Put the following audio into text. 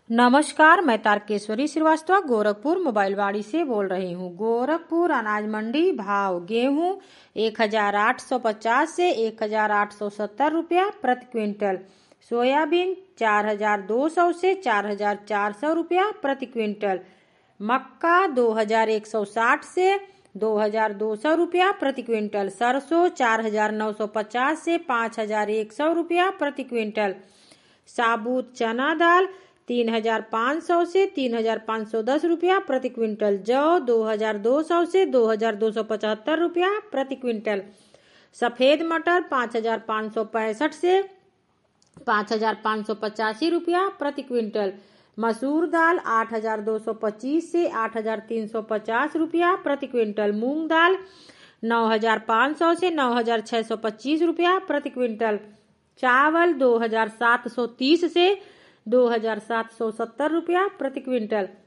नमस्कार, मैं तारकेश्वरी श्रीवास्तव गोरखपुर मोबाइलवाड़ी से बोल रही हूँ। गोरखपुर अनाज मंडी भाव गेहूँ 1850 से 1870 रुपया प्रति क्विंटल, सोयाबीन 4200 से 4400 रुपया प्रति क्विंटल, मक्का 2160 से 2200 रुपया प्रति क्विंटल, सरसों 4950 से 5100 रुपया प्रति क्विंटल, साबुत चना दाल 3500 से 3510 रुपया प्रति क्विंटल, जौ 2200 से 2275 रुपया प्रति क्विंटल, सफेद मटर 5565 से 5585 रुपया प्रति क्विंटल, मसूर दाल 8225 से 8350 रुपया प्रति क्विंटल, मूंग दाल 9500 से 9625 रुपया प्रति क्विंटल, चावल 2730 से 2770 रुपया प्रति क्विंटल,